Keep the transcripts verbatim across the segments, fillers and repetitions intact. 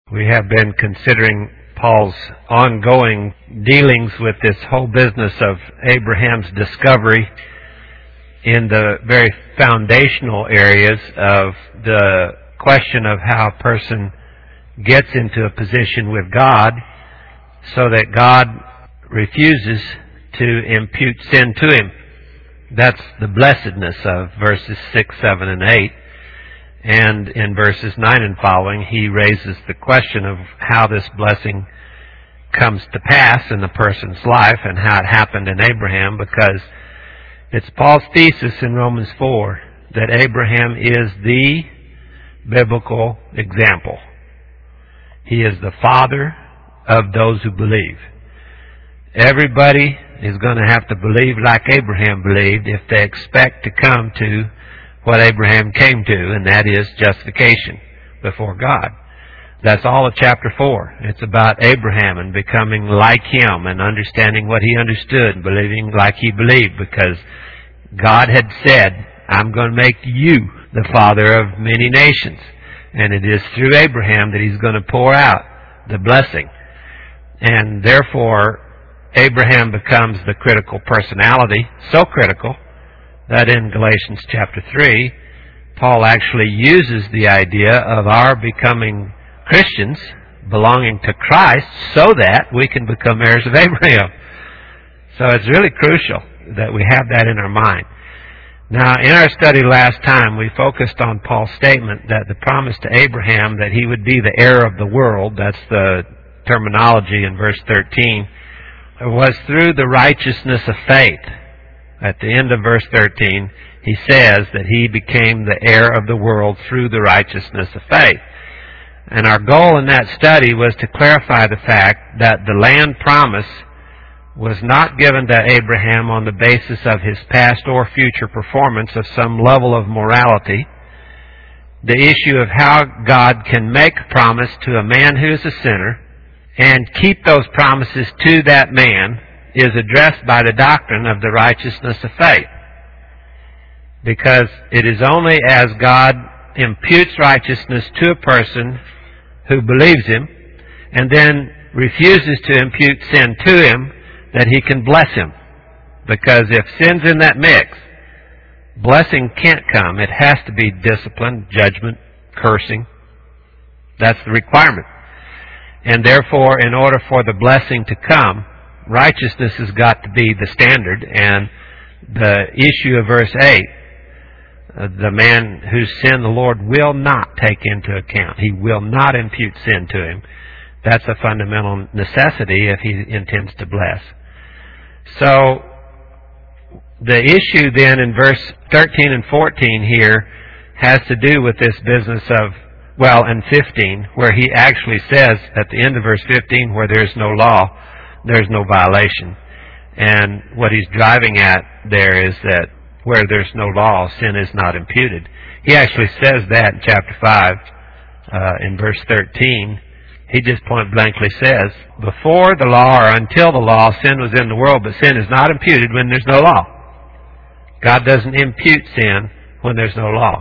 We have been considering Paul's ongoing dealings with this whole business of Abraham's discovery in the very foundational areas of the question of how a person gets into a position with God so that God refuses to impute sin to him. That's the blessedness of verses six, seven, and eight. And in verses nine and following, he raises the question of how this blessing comes to pass in the person's life and how it happened in Abraham, because it's Paul's thesis in Romans four that Abraham is the biblical example. He is the father of those who believe. Everybody is going to have to believe like Abraham believed if they expect to come to what Abraham came to, and that is justification before God. That's all of chapter four. It's about Abraham and becoming like him and understanding what he understood and believing like he believed, because God had said, I'm going to make you the father of many nations. And it is through Abraham that he's going to pour out the blessing. And therefore, Abraham becomes the critical personality, so critical that in Galatians chapter three, Paul actually uses the idea of our becoming Christians, belonging to Christ, so that we can become heirs of Abraham. So it's really crucial that we have that in our mind. Now, in our study last time, we focused on Paul's statement that the promise to Abraham that he would be the heir of the world, that's the terminology in verse thirteen, was through the righteousness of faith. At the end of verse thirteen, he says that he became the heir of the world through the righteousness of faith. And our goal in that study was to clarify the fact that the land promise was not given to Abraham on the basis of his past or future performance of some level of morality. The issue of how God can make a promise to a man who is a sinner and keep those promises to that man is addressed by the doctrine of the righteousness of faith. Because it is only as God imputes righteousness to a person who believes him and then refuses to impute sin to him that he can bless him. Because if sin's in that mix, blessing can't come. It has to be discipline, judgment, cursing. That's the requirement. And therefore, in order for the blessing to come, righteousness has got to be the standard. And the issue of verse eight, uh, the man whose sin the Lord will not take into account. He will not impute sin to him. That's a fundamental necessity if he intends to bless. So, the issue then in verse thirteen and fourteen here has to do with this business of, well, and fifteen, where he actually says at the end of verse fifteen, where there's no law, there's no violation. And what he's driving at there is that where there's no law, sin is not imputed. He actually says that in chapter five, uh, in verse thirteen. He just point blankly says, before the law or until the law, sin was in the world, but sin is not imputed when there's no law. God doesn't impute sin when there's no law.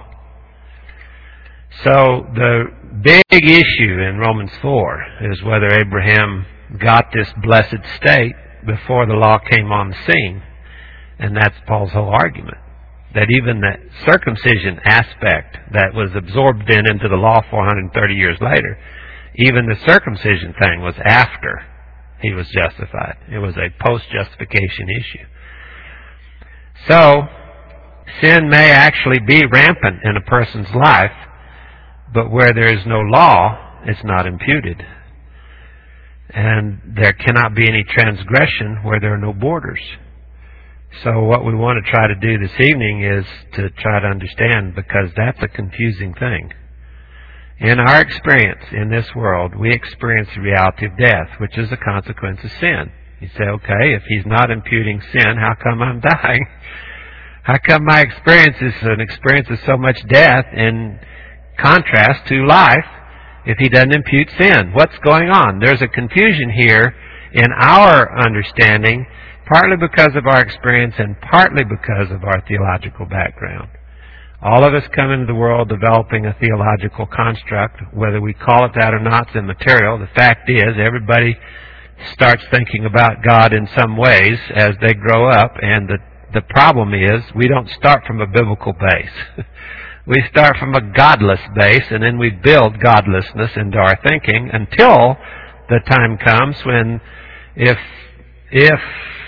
So the big issue in Romans four is whether Abraham got this blessed state before the law came on the scene. And that's Paul's whole argument. That even the circumcision aspect that was absorbed then into the law four hundred thirty years later, even the circumcision thing was after he was justified. It was a post-justification issue. So, sin may actually be rampant in a person's life, but where there is no law, it's not imputed. And there cannot be any transgression where there are no borders. So what we want to try to do this evening is to try to understand, because that's a confusing thing. In our experience in this world, we experience the reality of death, which is a consequence of sin. You say, okay, if he's not imputing sin, how come I'm dying? How come my experience is an experience of so much death in contrast to life if he doesn't impute sin? What's going on? There's a confusion here in our understanding, partly because of our experience and partly because of our theological background. All of us come into the world developing a theological construct. Whether we call it that or not is immaterial. The fact is, everybody starts thinking about God in some ways as they grow up, and the, the problem is we don't start from a biblical base. We start from a godless base, and then we build godlessness into our thinking until the time comes when if if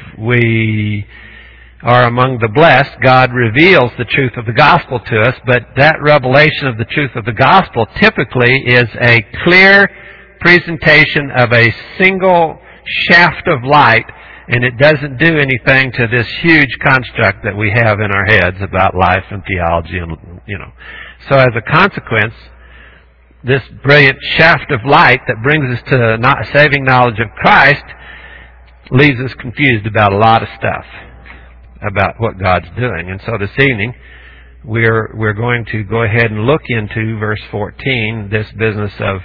we are among the blessed, God reveals the truth of the gospel to us, but that revelation of the truth of the gospel typically is a clear presentation of a single shaft of light, and it doesn't do anything to this huge construct that we have in our heads about life and theology, and you know. So as a consequence, this brilliant shaft of light that brings us to not saving knowledge of Christ leaves us confused about a lot of stuff about what God's doing. And so this evening, we're we're going to go ahead and look into verse fourteen, this business of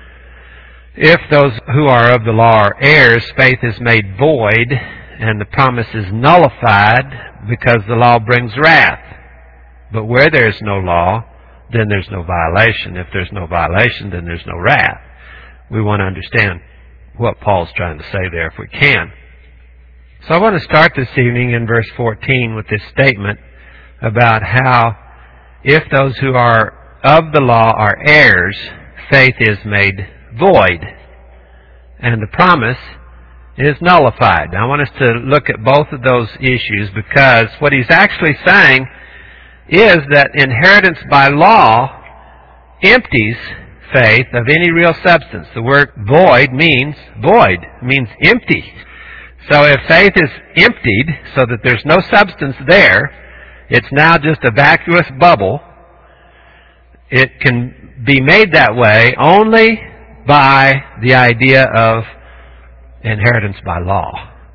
if those who are of the law are heirs, faith is made void, and the promise is nullified because the law brings wrath. But where there is no law, then there's no violation. If there's no violation, then there's no wrath. We want to understand what Paul's trying to say there if we can. So I want to start this evening in verse fourteen with this statement about how if those who are of the law are heirs, faith is made void, and the promise is nullified. Now I want us to look at both of those issues, because what he's actually saying is that inheritance by law empties faith of any real substance. The word void means void, means empty. So if faith is emptied so that there's no substance there, it's now just a vacuous bubble. It can be made that way only by the idea of inheritance by law.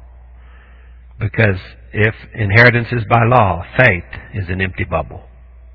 Because if inheritance is by law, faith is an empty bubble.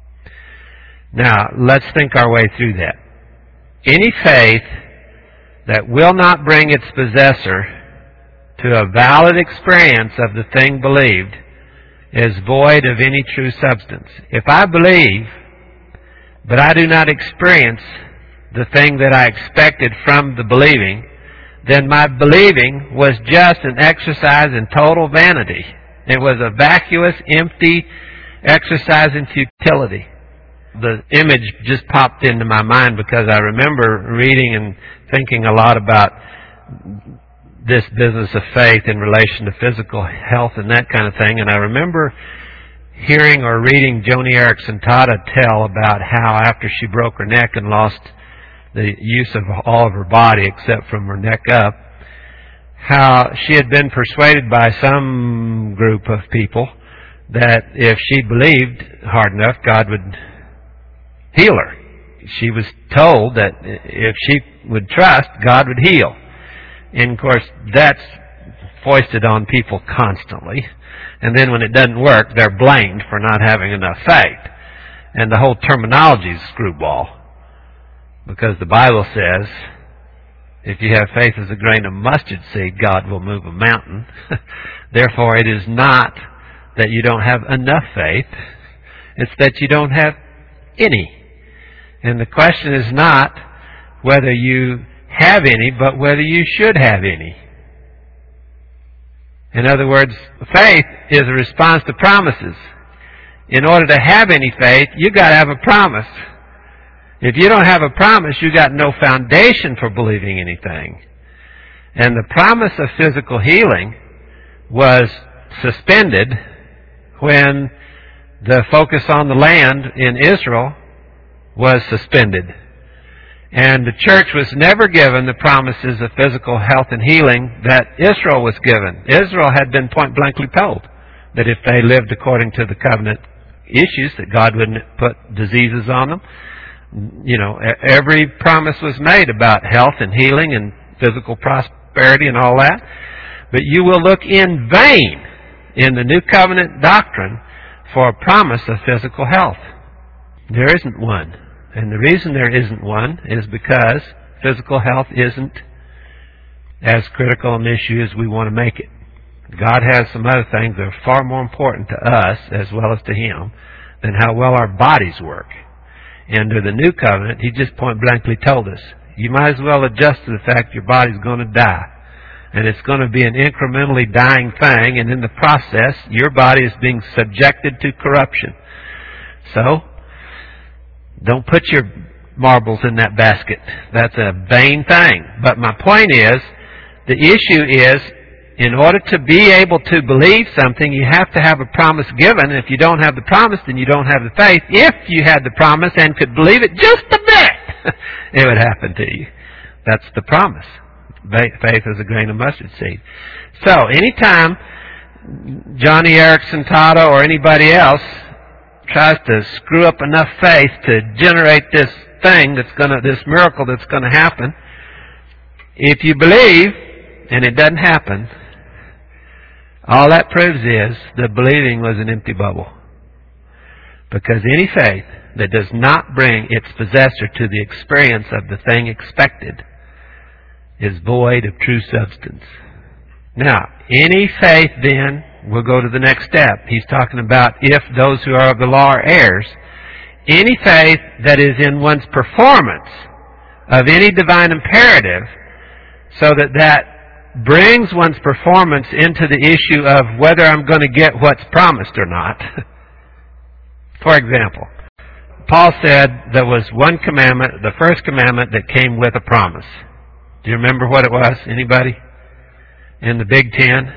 Now, let's think our way through that. Any faith that will not bring its possessor to a valid experience of the thing believed is void of any true substance. If I believe, but I do not experience the thing that I expected from the believing, then my believing was just an exercise in total vanity. It was a vacuous, empty exercise in futility. The image just popped into my mind because I remember reading and thinking a lot about this business of faith in relation to physical health and that kind of thing. And I remember hearing or reading Joni Eareckson Tada tell about how after she broke her neck and lost the use of all of her body except from her neck up, how she had been persuaded by some group of people that if she believed hard enough, God would heal her. She was told that if she would trust, God would heal. And of course, that's foisted on people constantly. And then when it doesn't work, they're blamed for not having enough faith. And the whole terminology is screwball. Because the Bible says, if you have faith as a grain of mustard seed, God will move a mountain. Therefore, it is not that you don't have enough faith. It's that you don't have any. And the question is not whether you have any, but whether you should have any. In other words, faith is a response to promises. In order to have any faith, you got to have a promise. If you don't have a promise, you got no foundation for believing anything. And the promise of physical healing was suspended when the focus on the land in Israel was suspended. And the church was never given the promises of physical health and healing that Israel was given. Israel had been point blankly told that if they lived according to the covenant issues, that God wouldn't put diseases on them. You know, every promise was made about health and healing and physical prosperity and all that. But you will look in vain in the New Covenant doctrine for a promise of physical health. There isn't one. And the reason there isn't one is because physical health isn't as critical an issue as we want to make it. God has some other things that are far more important to us as well as to Him than how well our bodies work. Under the new covenant, he just point blankly told us, you might as well adjust to the fact your body's going to die. And it's going to be an incrementally dying thing, and in the process, your body is being subjected to corruption. So, don't put your marbles in that basket. That's a vain thing. But my point is, the issue is, in order to be able to believe something, you have to have a promise given. If you don't have the promise, then you don't have the faith. If you had the promise and could believe it just a bit, it would happen to you. That's the promise. Faith is a grain of mustard seed. So, anytime Johnny Erickson Tada or anybody else tries to screw up enough faith to generate this thing that's gonna, this miracle that's gonna happen, if you believe and it doesn't happen, all that proves is that believing was an empty bubble. Because any faith that does not bring its possessor to the experience of the thing expected is void of true substance. Now, any faith then, we'll go to the next step. He's talking about if those who are of the law are heirs. Any faith that is in one's performance of any divine imperative, so that that brings one's performance into the issue of whether I'm going to get what's promised or not. For example, Paul said there was one commandment, the first commandment that came with a promise. Do you remember what it was? Anybody? In the Big Ten?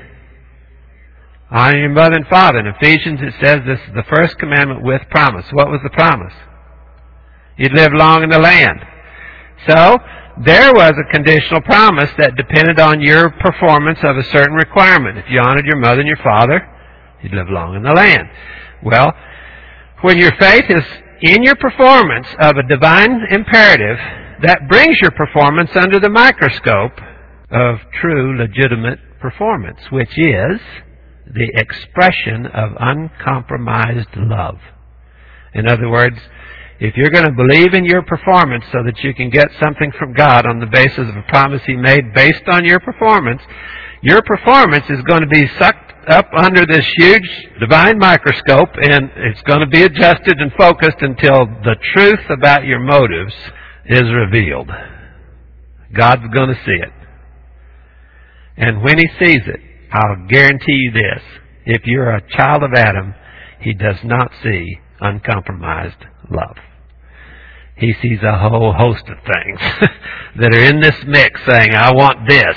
Honor your mother and father. In Ephesians it says this is the first commandment with promise. What was the promise? You'd live long in the land. So, there was a conditional promise that depended on your performance of a certain requirement. If you honored your mother and your father, you'd live long in the land. Well, when your faith is in your performance of a divine imperative, that brings your performance under the microscope of true, legitimate performance, which is the expression of uncompromised love. In other words, if you're going to believe in your performance so that you can get something from God on the basis of a promise He made based on your performance, your performance is going to be sucked up under this huge divine microscope, and it's going to be adjusted and focused until the truth about your motives is revealed. God's going to see it. And when He sees it, I'll guarantee you this, if you're a child of Adam, He does not see uncompromised love. He sees a whole host of things that are in this mix saying, I want this.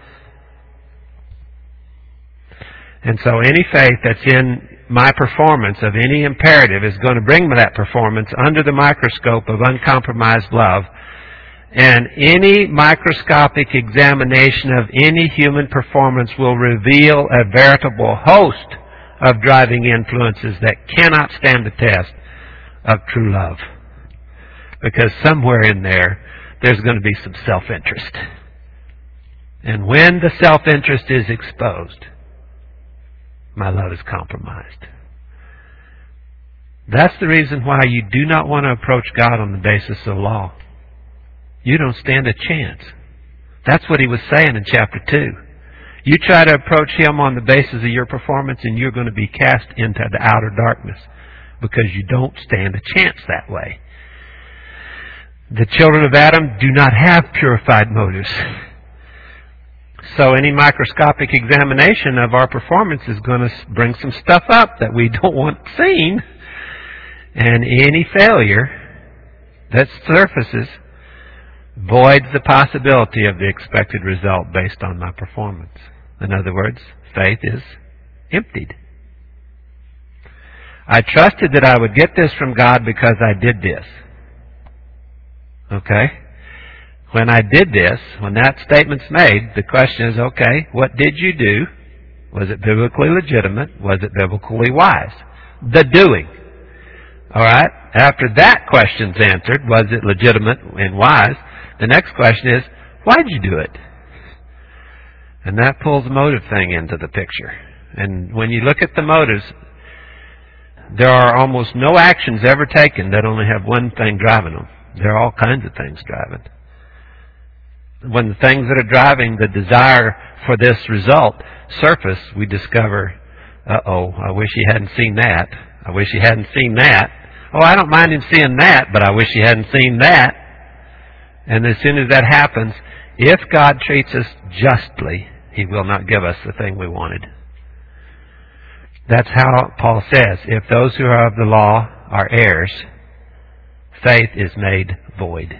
And so any faith that's in my performance of any imperative is going to bring that performance under the microscope of uncompromised love. And any microscopic examination of any human performance will reveal a veritable host of driving influences that cannot stand the test of true love. Because somewhere in there, there's going to be some self-interest. And when the self-interest is exposed, my love is compromised. That's the reason why you do not want to approach God on the basis of law. You don't stand a chance. That's what he was saying in chapter two. You try to approach Him on the basis of your performance and you're going to be cast into the outer darkness because you don't stand a chance that way. The children of Adam do not have purified motives. So any microscopic examination of our performance is going to bring some stuff up that we don't want seen. And any failure that surfaces voids the possibility of the expected result based on my performance. In other words, faith is emptied. I trusted that I would get this from God because I did this. Okay? When I did this, when that statement's made, the question is, okay, what did you do? Was it biblically legitimate? Was it biblically wise? The doing. Alright? After that question's answered, was it legitimate and wise? The next question is, why'd you do it? And that pulls the motive thing into the picture. And when you look at the motives, there are almost no actions ever taken that only have one thing driving them. There are all kinds of things driving. When the things that are driving the desire for this result surface, we discover, uh-oh, I wish he hadn't seen that. I wish he hadn't seen that. Oh, I don't mind him seeing that, but I wish he hadn't seen that. And as soon as that happens, if God treats us justly, He will not give us the thing we wanted. That's how Paul says, if those who are of the law are heirs, faith is made void.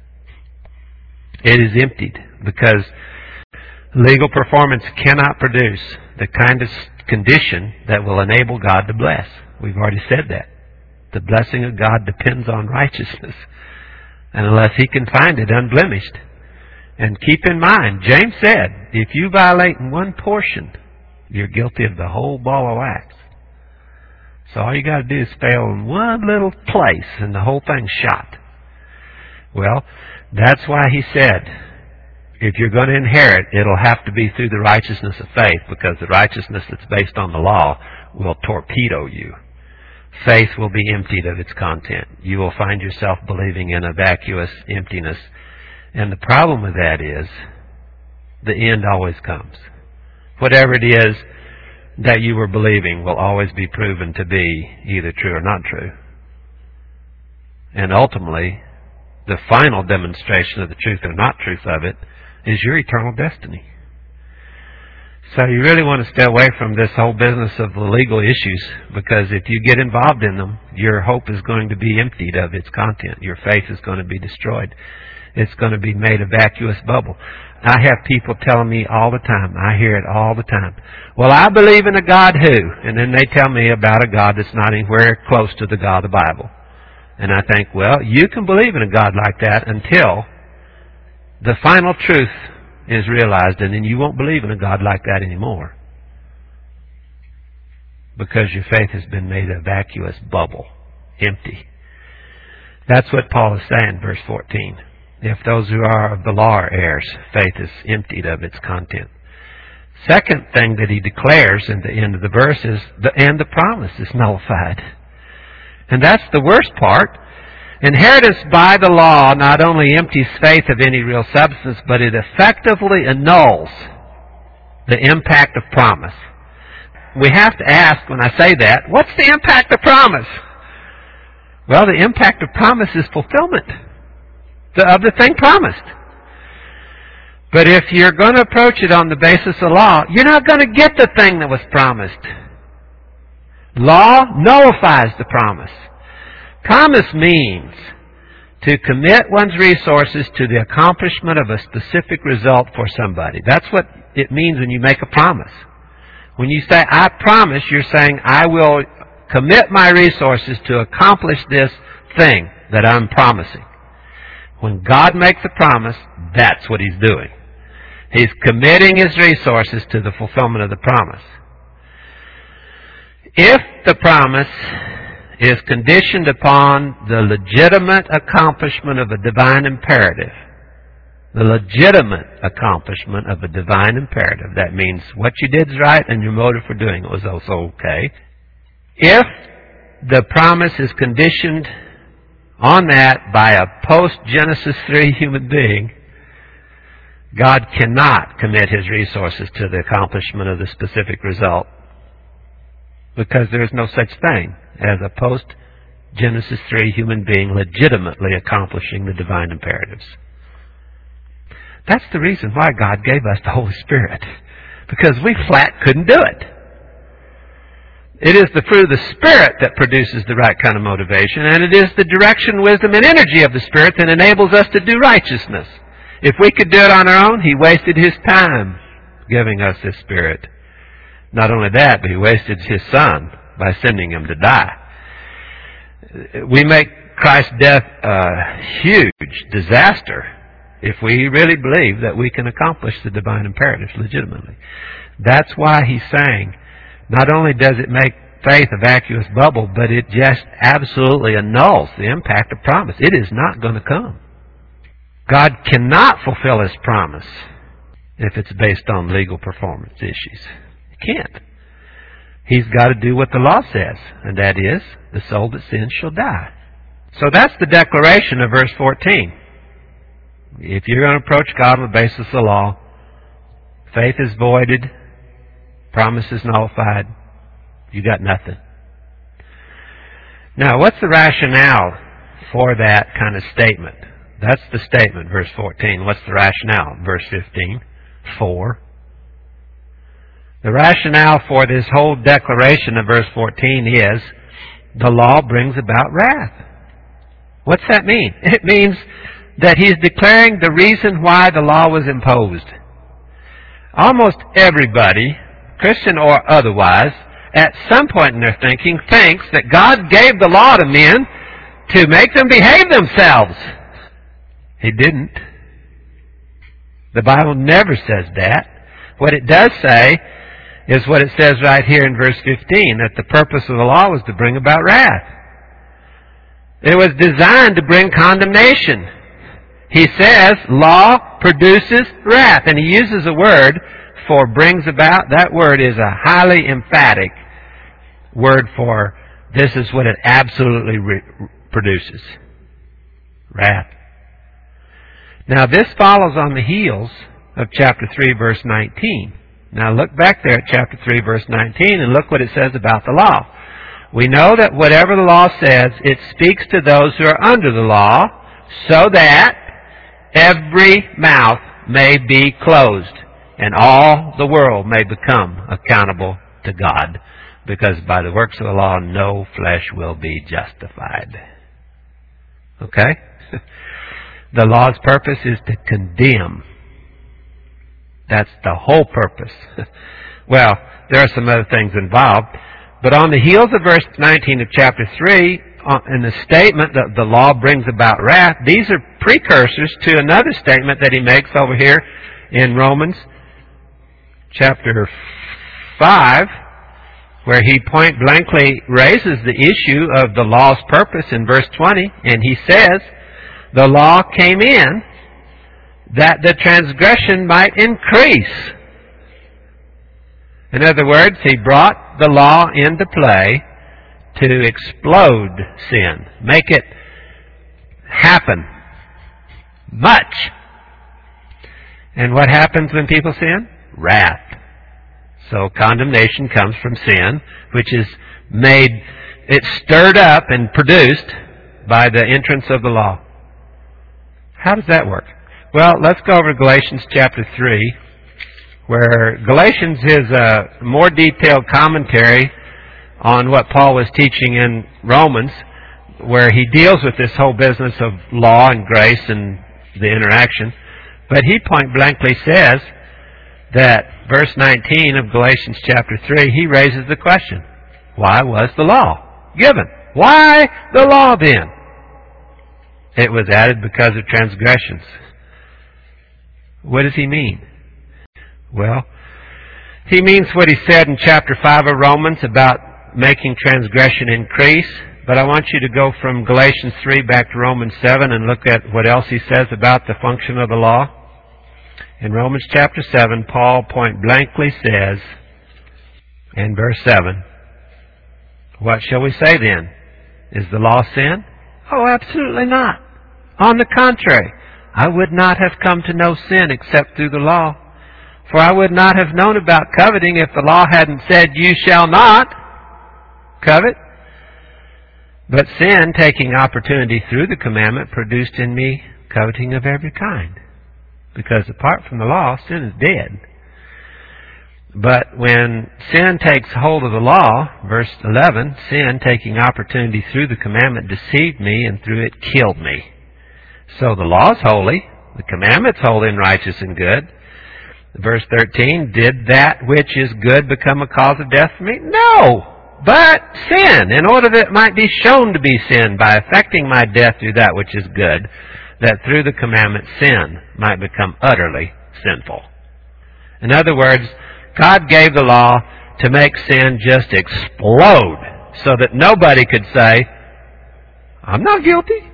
It is emptied because legal performance cannot produce the kind of condition that will enable God to bless. We've already said that. The blessing of God depends on righteousness. And unless He can find it unblemished. And keep in mind, James said, if you violate in one portion, you're guilty of the whole ball of wax. So all you got to do is fail in one little place and the whole thing's shot. Well, that's why he said, if you're going to inherit, it'll have to be through the righteousness of faith, because the righteousness that's based on the law will torpedo you. Faith will be emptied of its content. You will find yourself believing in a vacuous emptiness. And the problem with that is, the end always comes. Whatever it is that you were believing will always be proven to be either true or not true. And ultimately, the final demonstration of the truth or not truth of it is your eternal destiny. So you really want to stay away from this whole business of the legal issues, because if you get involved in them, your hope is going to be emptied of its content. Your faith is going to be destroyed. It's going to be made a vacuous bubble. I have people telling me all the time, I hear it all the time, well, I believe in a God who, and then they tell me about a God that's not anywhere close to the God of the Bible. And I think, well, you can believe in a God like that until the final truth is realized, and then you won't believe in a God like that anymore, because your faith has been made a vacuous bubble, empty. That's what Paul is saying, verse fourteen. If those who are of the law are heirs, faith is emptied of its content. Second thing that he declares in the end of the verse is, the, and the promise is nullified. And that's the worst part. Inheritance by the law not only empties faith of any real substance, but it effectively annuls the impact of promise. We have to ask, when I say that, what's the impact of promise? Well, the impact of promise is fulfillment of the thing promised. But if you're going to approach it on the basis of law, you're not going to get the thing that was promised. Law nullifies the promise. Promise means to commit one's resources to the accomplishment of a specific result for somebody. That's what it means when you make a promise. When you say, I promise, you're saying, I will commit my resources to accomplish this thing that I'm promising. When God makes a promise, that's what He's doing. He's committing His resources to the fulfillment of the promise. If the promise is conditioned upon the legitimate accomplishment of a divine imperative, the legitimate accomplishment of a divine imperative, that means what you did is right and your motive for doing it was also okay. If the promise is conditioned on that by a post-Genesis three human being, God cannot commit His resources to the accomplishment of the specific result, because there is no such thing as a post-Genesis three human being legitimately accomplishing the divine imperatives. That's the reason why God gave us the Holy Spirit, because we flat couldn't do it. It is the fruit of the Spirit that produces the right kind of motivation, and it is the direction, wisdom, and energy of the Spirit that enables us to do righteousness. If we could do it on our own, He wasted His time giving us His Spirit. Not only that, but He wasted His Son by sending Him to die. We make Christ's death a huge disaster if we really believe that we can accomplish the divine imperatives legitimately. That's why He's saying, not only does it make faith a vacuous bubble, but it just absolutely annuls the impact of promise. It is not going to come. God cannot fulfill His promise if it's based on legal performance issues. He can't. He's got to do what the law says, and that is, the soul that sins shall die. So that's the declaration of verse fourteen. If you're going to approach God on the basis of the law, faith is voided, promise is nullified, you got nothing. Now, what's the rationale for that kind of statement? That's the statement, verse fourteen. What's the rationale? Verse fifteen. For. The rationale for this whole declaration of verse fourteen is the law brings about wrath. What's that mean? It means that he's declaring the reason why the law was imposed. Almost everybody, Christian or otherwise, at some point in their thinking, thinks that God gave the law to men to make them behave themselves. He didn't. The Bible never says that. What it does say is what it says right here in verse fifteen, that the purpose of the law was to bring about wrath. It was designed to bring condemnation. He says, law produces wrath. And he uses a word for brings about. That word is a highly emphatic word for this is what it absolutely re- produces. Wrath. Now this follows on the heels of chapter three, verse nineteen. Now look back there at chapter three, verse nineteen, and look what it says about the law. We know that whatever the law says, it speaks to those who are under the law, so that every mouth may be closed, and all the world may become accountable to God. Because by the works of the law, no flesh will be justified. Okay? The law's purpose is to condemn. That's the whole purpose. Well, there are some other things involved. But on the heels of verse nineteen of chapter three, in the statement that the law brings about wrath, these are precursors to another statement that he makes over here in Romans chapter five, where he point blankly raises the issue of the law's purpose in verse twenty, and he says, the law came in that the transgression might increase. In other words, he brought the law into play to explode sin, make it happen much. And what happens when people sin? Wrath. So condemnation comes from sin, which is made, it's stirred up and produced by the entrance of the law. How does that work? Well, let's go over to Galatians chapter three, where Galatians is a more detailed commentary on what Paul was teaching in Romans, where he deals with this whole business of law and grace and the interaction. But he point blankly says that verse nineteen of Galatians chapter three, he raises the question, why was the law given? Why the law then? It was added because of transgressions. What does he mean? Well, he means what he said in chapter five of Romans about making transgression increase. But I want you to go from Galatians three back to Romans seven and look at what else he says about the function of the law. In Romans chapter seven, Paul point blankly says, in verse seven, what shall we say then? Is the law sin? Oh, absolutely not. On the contrary, I would not have come to know sin except through the law. For I would not have known about coveting if the law hadn't said, you shall not covet. But sin, taking opportunity through the commandment, produced in me coveting of every kind. Because apart from the law, sin is dead. But when sin takes hold of the law, verse eleven, sin, taking opportunity through the commandment, deceived me, and through it killed me. So the law is holy, the commandment's holy and righteous and good. Verse thirteen, did that which is good become a cause of death for me? No! But sin, in order that it might be shown to be sin by effecting my death through that which is good, that through the commandment sin might become utterly sinful. In other words, God gave the law to make sin just explode so that nobody could say, I'm not guilty.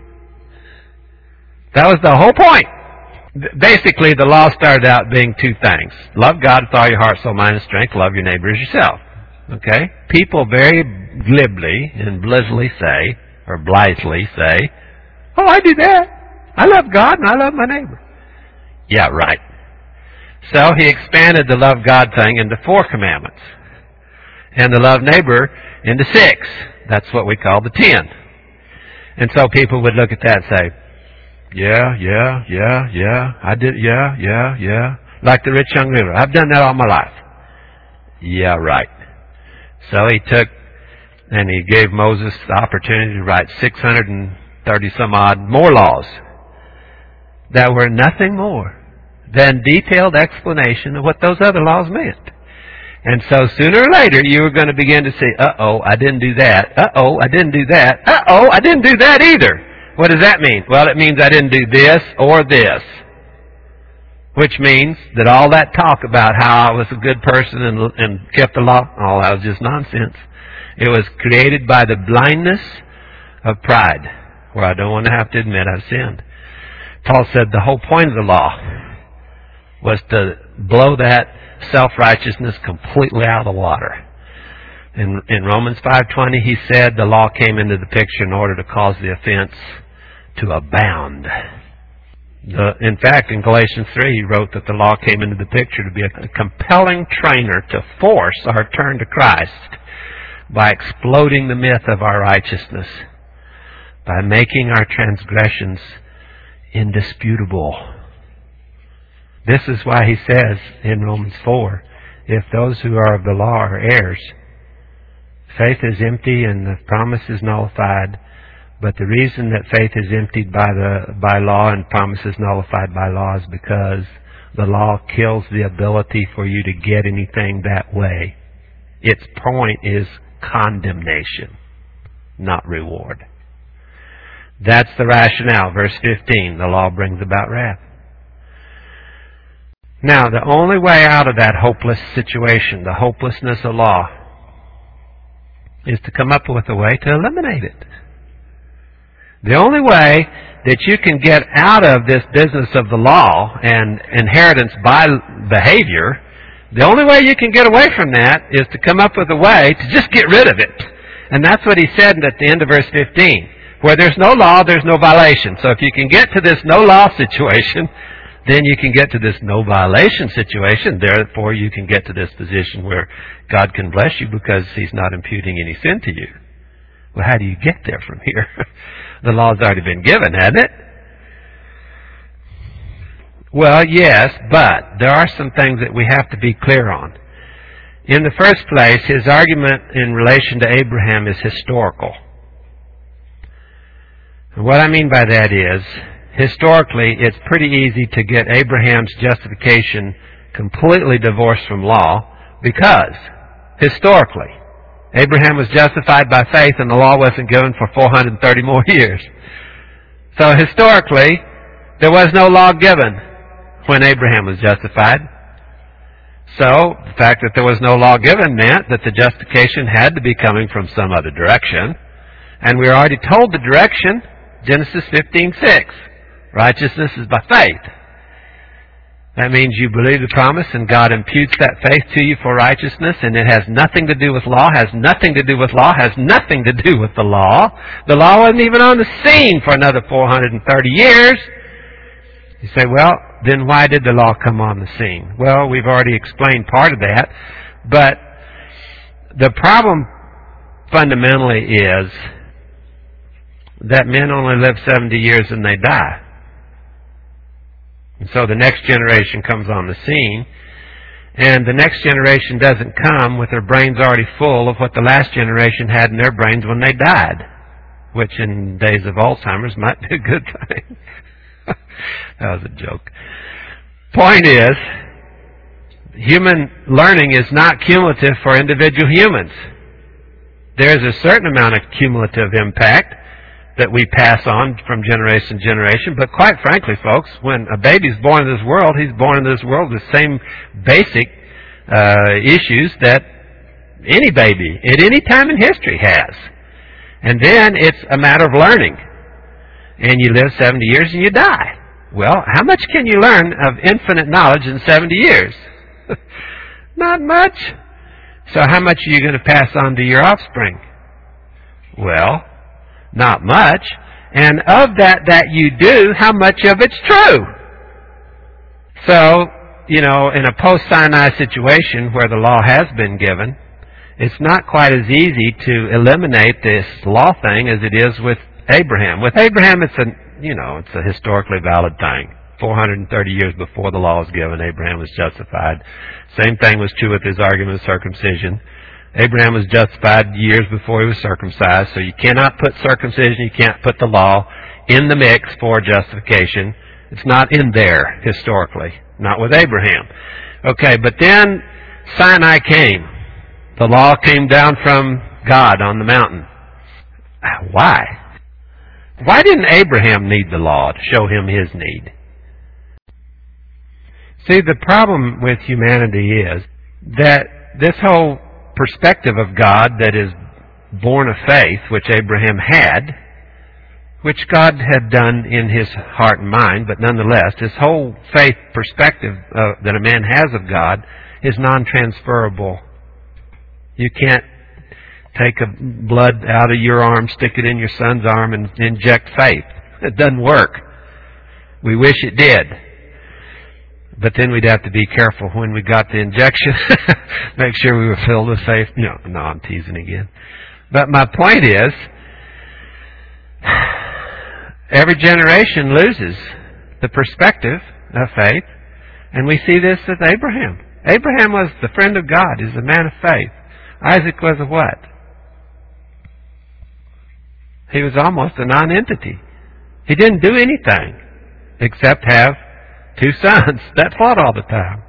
That was the whole point. Basically, the law started out being two things. Love God with all your heart, soul, mind, and strength. Love your neighbor as yourself. Okay? People very glibly and blithely say, or blithely say, oh, I do that. I love God and I love my neighbor. Yeah, right. So he expanded the love God thing into four commandments. And the love neighbor into six. That's what we call the ten. And so people would look at that and say, yeah, yeah, yeah, yeah, I did, yeah, yeah, yeah. Like the rich young ruler. I've done that all my life. Yeah, right. So he took and he gave Moses the opportunity to write six hundred thirty some odd more laws that were nothing more than detailed explanation of what those other laws meant. And so sooner or later you were going to begin to see, uh-oh, I didn't do that. Uh-oh, I didn't do that. Uh-oh, I didn't do that either. What does that mean? Well, it means I didn't do this or this. Which means that all that talk about how I was a good person and, and kept the law, all that was just nonsense. It was created by the blindness of pride, where I don't want to have to admit I've sinned. Paul said the whole point of the law was to blow that self-righteousness completely out of the water. In, in Romans five twenty, he said the law came into the picture in order to cause the offense to abound. The, in fact, in Galatians three, he wrote that the law came into the picture to be a, a compelling trainer to force our turn to Christ by exploding the myth of our righteousness, by making our transgressions indisputable. This is why he says in Romans four, if those who are of the law are heirs, faith is empty and the promise is nullified. But the reason that faith is emptied by the by law and promise is nullified by law is because the law kills the ability for you to get anything that way. Its point is condemnation, not reward. That's the rationale. Verse fifteen, the law brings about wrath. Now, the only way out of that hopeless situation, the hopelessness of law, is to come up with a way to eliminate it. The only way that you can get out of this business of the law and inheritance by behavior, the only way you can get away from that is to come up with a way to just get rid of it. And that's what he said at the end of verse fifteen. Where there's no law, there's no violation. So if you can get to this no law situation, then you can get to this no violation situation. Therefore, you can get to this position where God can bless you because He's not imputing any sin to you. Well, how do you get there from here? The law's already been given, hasn't it? Well, yes, but there are some things that we have to be clear on. In the first place, his argument in relation to Abraham is historical. And what I mean by that is, historically, it's pretty easy to get Abraham's justification completely divorced from law because, historically, Abraham was justified by faith and the law wasn't given for four hundred thirty more years. So historically, there was no law given when Abraham was justified. So, the fact that there was no law given meant that the justification had to be coming from some other direction. And we were already told the direction, Genesis fifteen six. Righteousness is by faith. That means you believe the promise and God imputes that faith to you for righteousness, and it has nothing to do with law, has nothing to do with law, has nothing to do with the law. The law wasn't even on the scene for another four hundred thirty years. You say, well, then why did the law come on the scene? Well, we've already explained part of that, but the problem fundamentally is that men only live seventy years and they die. And so the next generation comes on the scene, and the next generation doesn't come with their brains already full of what the last generation had in their brains when they died, which in days of Alzheimer's might be a good thing. That was a joke. Point is, human learning is not cumulative for individual humans. There's a certain amount of cumulative impact that we pass on from generation to generation. But quite frankly, folks, when a baby's born into this world, he's born into this world with the same basic uh, issues that any baby at any time in history has. And then it's a matter of learning. And you live seventy years and you die. Well, how much can you learn of infinite knowledge in seventy years? Not much. So how much are you going to pass on to your offspring? Well, not much. And of that that you do, how much of it's true? So, you know, in a post-Sinai situation where the law has been given, it's not quite as easy to eliminate this law thing as it is with Abraham. With Abraham, it's a, you know, it's a historically valid thing. four hundred thirty years before the law was given, Abraham was justified. Same thing was true with his argument of circumcision. Abraham was justified years before he was circumcised, so you cannot put circumcision, you can't put the law in the mix for justification. It's not in there historically, not with Abraham. Okay, but then Sinai came. The law came down from God on the mountain. Why? Why didn't Abraham need the law to show him his need? See, the problem with humanity is that this whole perspective of God that is born of faith, which Abraham had, which God had done in his heart and mind, but nonetheless, this whole faith perspective uh, that a man has of God is non-transferable. You can't take a blood out of your arm, stick it in your son's arm, and inject faith. It doesn't work. We wish it did. But then we'd have to be careful when we got the injection. Make sure we were filled with faith. No, no, I'm teasing again. But my point is, every generation loses the perspective of faith. And we see this with Abraham. Abraham was the friend of God. He was a man of faith. Isaac was a what? He was almost a non-entity. He didn't do anything except have two sons that fought all the time.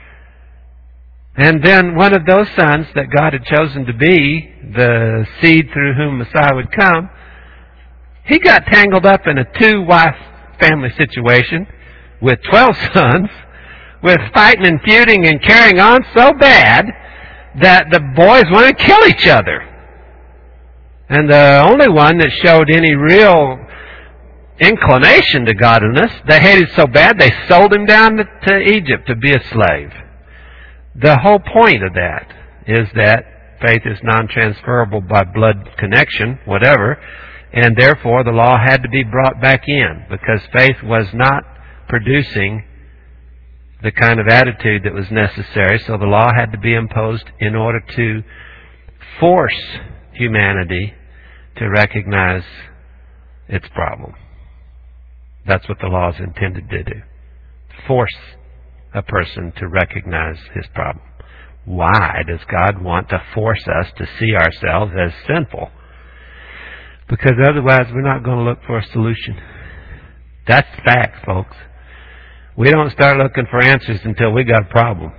And then one of those sons that God had chosen to be the seed through whom Messiah would come, he got tangled up in a two-wife family situation with twelve sons, with fighting and feuding and carrying on so bad that the boys wanted to kill each other. And the only one that showed any real inclination to godliness, they hated so bad they sold him down to, to Egypt to be a slave. The whole point of that is that faith is non-transferable by blood connection, whatever, and therefore the law had to be brought back in because faith was not producing the kind of attitude that was necessary, so the law had to be imposed in order to force humanity to recognize its problem. That's what the law is intended to do. Force a person to recognize his problem. Why does God want to force us to see ourselves as sinful? Because otherwise we're not going to look for a solution. That's the fact, folks. We don't start looking for answers until we got a problem.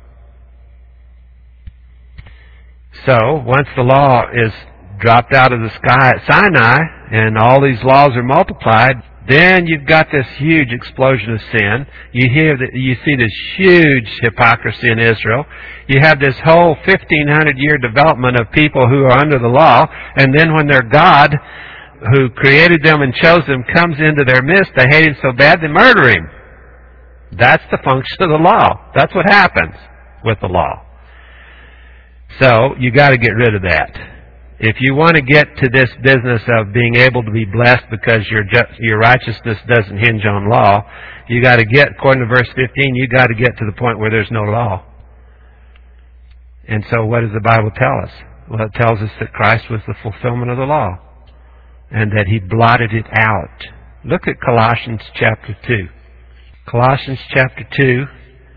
So, once the law is dropped out of the sky at Sinai and all these laws are multiplied, then you've got this huge explosion of sin. You hear that, you see this huge hypocrisy in Israel. You have this whole fifteen hundred year development of people who are under the law, and then when their God, who created them and chose them, comes into their midst, they hate him so bad they murder him. That's the function of the law. That's what happens with the law. So, you got to get rid of that. If you want to get to this business of being able to be blessed because your ju- your righteousness doesn't hinge on law, you got to get, according to verse fifteen, you got to get to the point where there's no law. And so what does the Bible tell us? Well, it tells us that Christ was the fulfillment of the law and that He blotted it out. Look at Colossians chapter two. Colossians chapter two,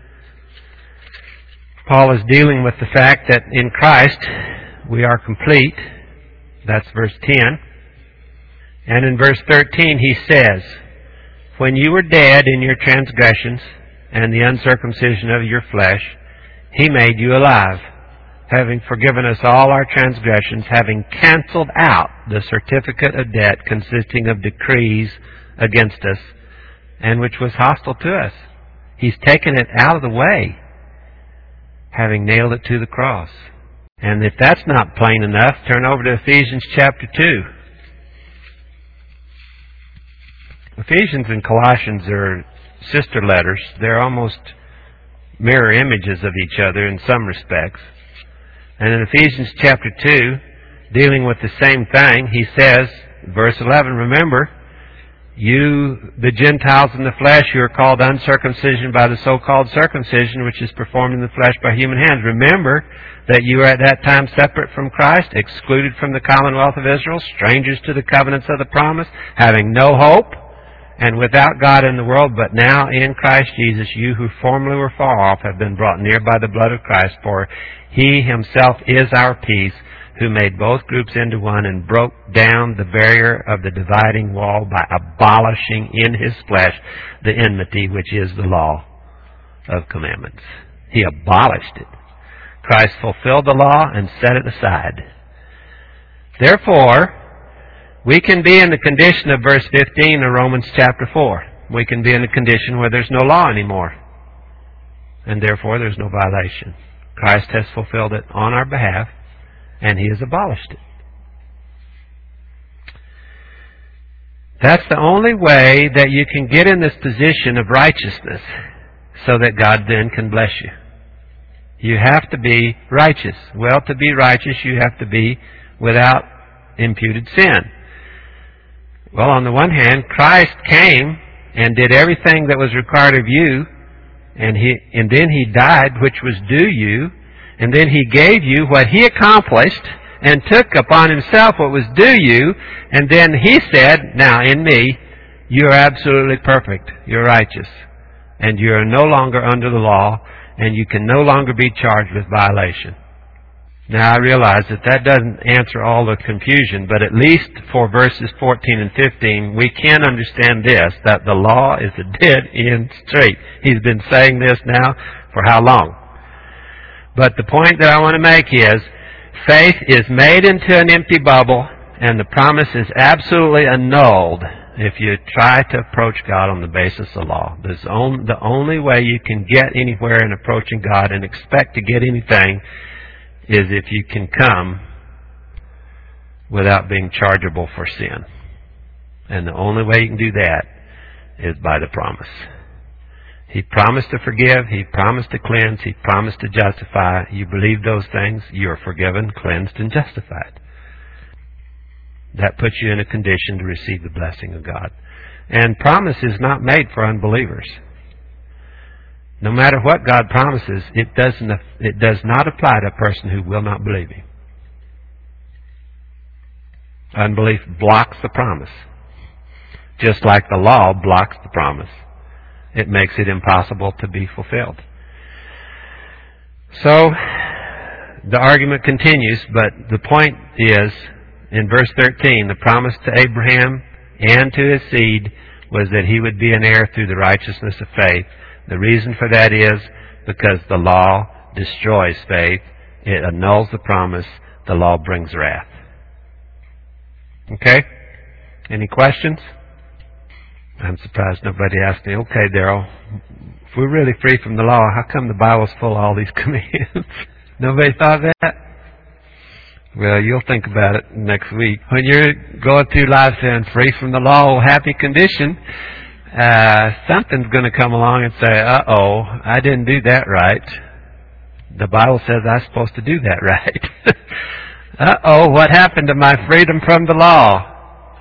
Paul is dealing with the fact that in Christ we are complete. That's verse ten. And in verse thirteen he says, when you were dead in your transgressions and the uncircumcision of your flesh, He made you alive, having forgiven us all our transgressions, having canceled out the certificate of debt consisting of decrees against us, and which was hostile to us. He's taken it out of the way, having nailed it to the cross. And if that's not plain enough, turn over to Ephesians chapter two. Ephesians and Colossians are sister letters. They're almost mirror images of each other in some respects. And in Ephesians chapter two, dealing with the same thing, he says, verse eleven, remember, You, the Gentiles in the flesh, who are called uncircumcision by the so-called circumcision, which is performed in the flesh by human hands. Remember that you were at that time separate from Christ, excluded from the commonwealth of Israel, strangers to the covenants of the promise, having no hope, and without God in the world. But now in Christ Jesus, you who formerly were far off have been brought near by the blood of Christ, for He Himself is our peace, who made both groups into one and broke down the barrier of the dividing wall by abolishing in His flesh the enmity, which is the law of commandments. He abolished it. Christ fulfilled the law and set it aside. Therefore, we can be in the condition of verse fifteen of Romans chapter four. We can be in a condition where there's no law anymore. And therefore there's no violation. Christ has fulfilled it on our behalf, and He has abolished it. That's the only way that you can get in this position of righteousness so that God then can bless you. You have to be righteous. Well, to be righteous, you have to be without imputed sin. Well, on the one hand, Christ came and did everything that was required of you, and he and then He died, which was due you, and then He gave you what He accomplished and took upon Himself what was due you, and then He said, now in me, you are absolutely perfect, you're righteous, and you are no longer under the law, and you can no longer be charged with violation. Now I realize that that doesn't answer all the confusion, but at least for verses fourteen and fifteen, we can understand this, that the law is a dead-end street. He's been saying this now for how long? But the point that I want to make is, faith is made into an empty bubble, and the promise is absolutely annulled if you try to approach God on the basis of law. There's on, the only way you can get anywhere in approaching God and expect to get anything is if you can come without being chargeable for sin. And the only way you can do that is by the promise. He promised to forgive. He promised to cleanse. He promised to justify. You believe those things, you are forgiven, cleansed, and justified. That puts you in a condition to receive the blessing of God. And promise is not made for unbelievers. No matter what God promises, it doesn't. It does not apply to a person who will not believe Him. Unbelief blocks the promise, just like the law blocks the promise. It makes it impossible to be fulfilled. So, the argument continues, but the point is, in verse thirteen, the promise to Abraham and to his seed was that he would be an heir through the righteousness of faith. The reason for that is because the law destroys faith. It annuls the promise. The law brings wrath. Okay? Any questions? I'm surprised nobody asked me, okay, Darrell, if we're really free from the law, how come the Bible's full of all these commands? Nobody thought of that? Well, you'll think about it next week. When you're going through life saying free from the law, happy condition, uh, something's going to come along and say, uh-oh, I didn't do that right. The Bible says I'm supposed to do that right. Uh-oh, what happened to my freedom from the law?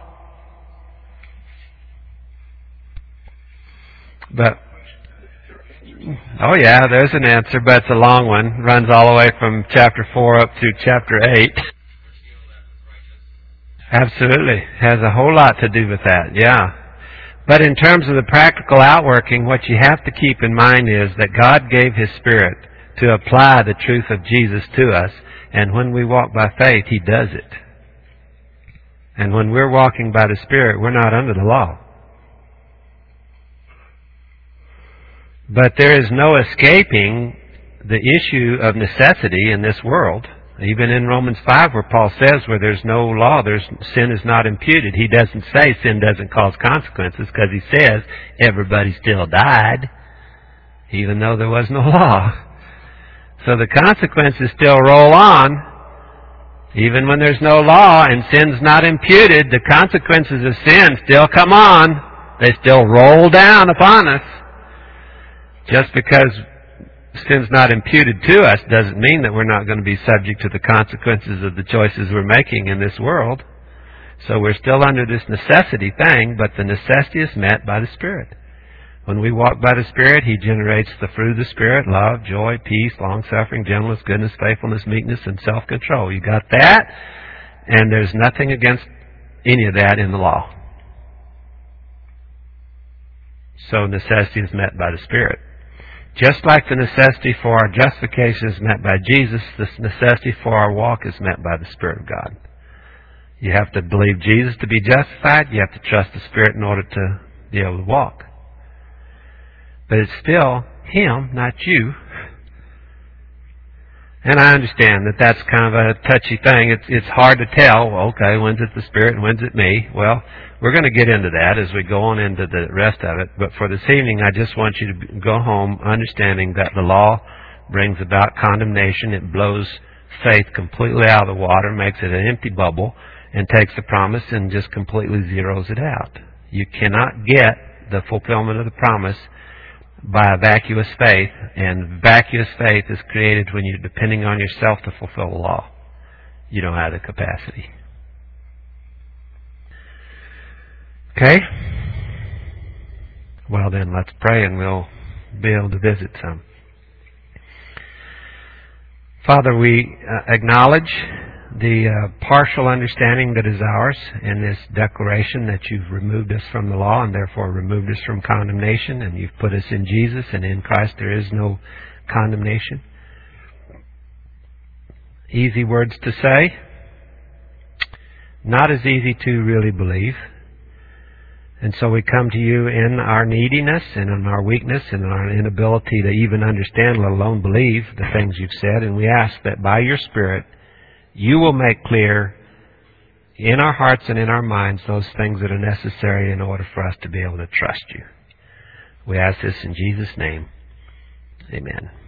But, oh yeah, there's an answer, but it's a long one. Runs all the way from chapter four up through chapter eight. Absolutely. Has a whole lot to do with that, yeah. But in terms of the practical outworking, what you have to keep in mind is that God gave His Spirit to apply the truth of Jesus to us, and when we walk by faith, He does it. And when we're walking by the Spirit, we're not under the law. But there is no escaping the issue of necessity in this world. Even in Romans five, where Paul says where there's no law, there's sin is not imputed. He doesn't say sin doesn't cause consequences, because he says everybody still died, even though there was no law. So the consequences still roll on. Even when there's no law and sin's not imputed, the consequences of sin still come on. They still roll down upon us. Just because sin's not imputed to us doesn't mean that we're not going to be subject to the consequences of the choices we're making in this world. So we're still under this necessity thing, but the necessity is met by the Spirit. When we walk by the Spirit, He generates the fruit of the Spirit: love, joy, peace, long-suffering, gentleness, goodness, faithfulness, meekness, and self-control. You got that? And there's nothing against any of that in the law. So necessity is met by the Spirit. Just like the necessity for our justification is met by Jesus, the necessity for our walk is met by the Spirit of God. You have to believe Jesus to be justified. You have to trust the Spirit in order to be able to walk. But it's still Him, not you. And I understand that that's kind of a touchy thing. It's it's hard to tell, well, okay, when's it the Spirit and when's it me? Well, we're going to get into that as we go on into the rest of it. But for this evening, I just want you to go home understanding that the law brings about condemnation. It blows faith completely out of the water, makes it an empty bubble, and takes the promise and just completely zeroes it out. You cannot get the fulfillment of the promise by a vacuous faith, and vacuous faith is created when you're depending on yourself to fulfill the law. You don't have the capacity. Okay? Well then, let's pray and we'll be able to visit some. Father, we uh, acknowledge the uh, partial understanding that is ours in this declaration that you've removed us from the law and therefore removed us from condemnation, and you've put us in Jesus, and in Christ there is no condemnation. Easy words to say, not as easy to really believe. And so we come to you in our neediness and in our weakness and in our inability to even understand, let alone believe, the things you've said, and we ask that by your Spirit you will make clear in our hearts and in our minds those things that are necessary in order for us to be able to trust you. We ask this in Jesus' name. Amen.